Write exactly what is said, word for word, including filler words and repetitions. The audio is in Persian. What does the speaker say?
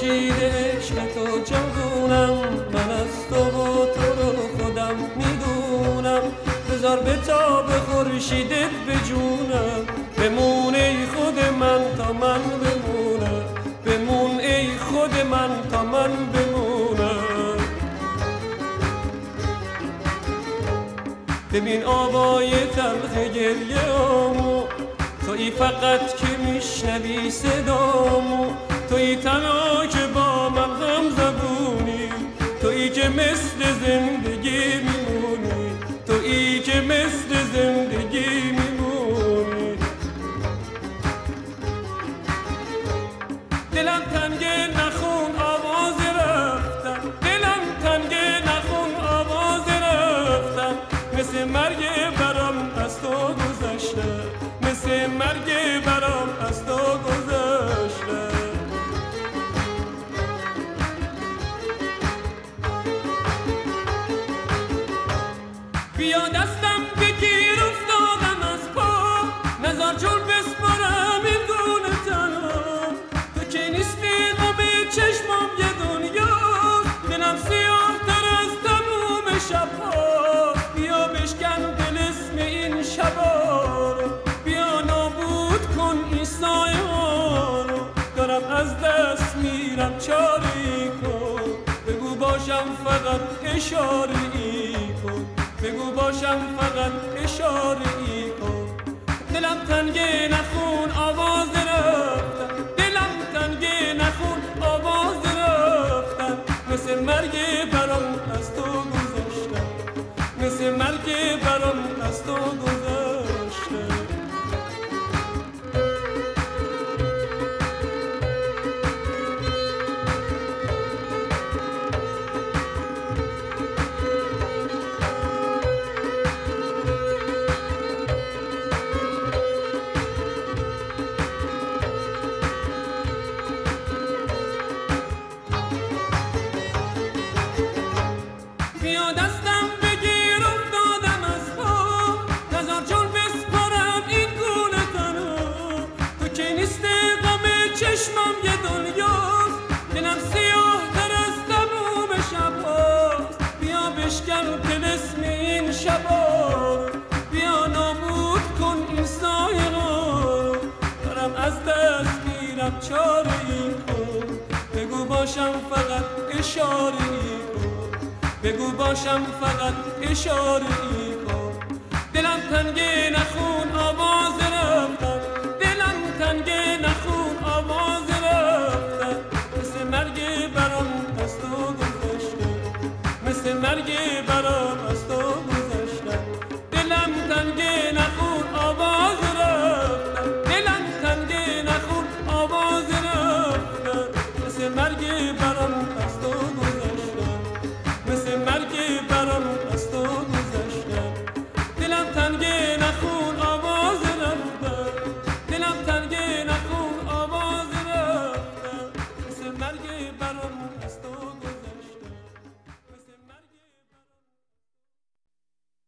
خورشید عشق تو جوونم، من از تو و تو رو خودم میدونم. بذار به تاب خورشیدت به جونم، بمون ای خود من تا من بمونم، بمون ای خود من تا من بمونم. ببین آوای تلخ گریه آمو، تویی فقط که میشنوی صدامو، تویی تنها که با من هم زبونی، تویی که مثل زندگی میمونی، تویی که مثل زندگی میمونی. دلم تنگه نخون آواز رفتن، دلم تنگه نخون آواز رفتن، مثل مرگ برام از تو گذشته، مثل مرگ برام از تو گذشته. بیا دستم بگیر افتادم از پا، نزار جور بسپارم این گونه تنها. تو که نیستی غم چشمام یه دنیاست، دلم سیاه تر از تموم شبها. بیا بشکن دل اسم این شبا رو، بیا نابود کن این سایه ها رو. دارم از دست میرم چاری کن، بگو باشم فقط اشاره ای کن، بگو باشم فقط اشاره ای کن. دلم تنگه نخون آواز رفتن، دلم تنگه نخون آواز رفتن، مثل مرگ برام از تو گذشتن، مثل مرگ برام از تو گذشتن. بیا دستم بگیر افتادم از پا، نزار جون بسپارم این گونه تنها. تو که نیستی غم چشمم یه دنیاست، دلم سیاه تر از تموم شبهاست. بیا بشکن طلسم این شبا رو، بیا نابود کن این سایه ها رو. دارم از دست میرم چاره ای کن، بگو باشم فقط اشاره ای کن، بگو باشم فقط اشاره ای کن. دلم تنگه نخون آواز رفتن، دلم تنگه نخون آواز رفتن، مثل مرگ برام از تو گذشته، مثل مرگ برام از تو گذشته.